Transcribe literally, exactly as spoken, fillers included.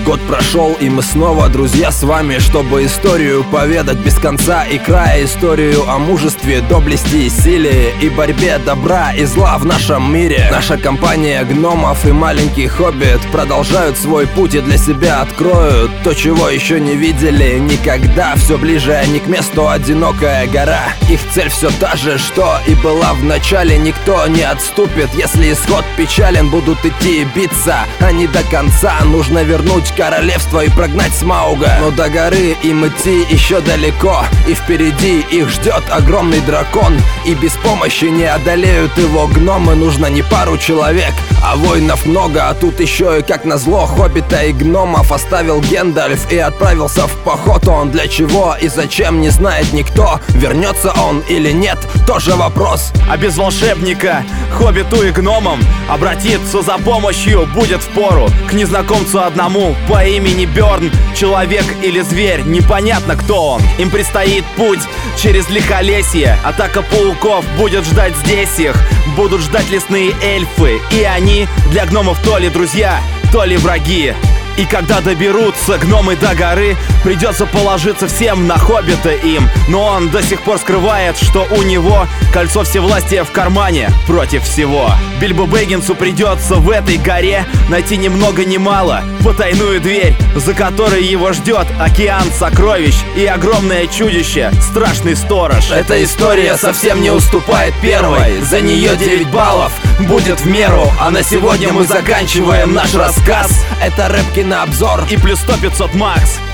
Год прошел, и мы снова, друзья, с вами, чтобы историю поведать без конца и края. Историю о мужестве, доблести и силе, и борьбе добра и зла в нашем мире. Наша компания гномов и маленький хоббит продолжают свой путь и для себя откроют то, чего еще не видели никогда. Все ближе они к месту, одинокая гора. Их цель все та же, что и была в начале. Никто не отступит, если исход печален. Будут идти и биться, они до конца. Нужно вернуть королевство и прогнать Смауга. Но до горы им идти еще далеко, и впереди их ждет огромный дракон. И без помощи не одолеют его гномы. Нужно не пару человек, а воинов много. А тут еще и, как назло, хоббита и гномов оставил Гендальф и отправился в поход. Он для чего и зачем, не знает никто. Вернется он или нет, тоже вопрос. А без волшебника хоббиту и гномам обратиться за помощью будет впору к незнакомцу одному по имени Бёрн. Человек или зверь, непонятно кто он. Им предстоит путь через лихолесье. Атака пауков будет ждать здесь их. Будут ждать лесные эльфы, и они для гномов то ли друзья, то ли враги. И когда доберутся гномы до горы, придется положиться всем на хоббита им. Но он до сих пор скрывает, что у него кольцо всевластия в кармане против всего. Бильбо Бэггинсу придется в этой горе найти ни много ни мало потайную дверь, за которой его ждет океан сокровищ и огромное чудище, страшный сторож. Эта история совсем не уступает первой. За нее девять баллов будет в меру. А на сегодня мы заканчиваем наш рассказ. Это Рэп Кинообзор и плюс сто пятьсот Макс.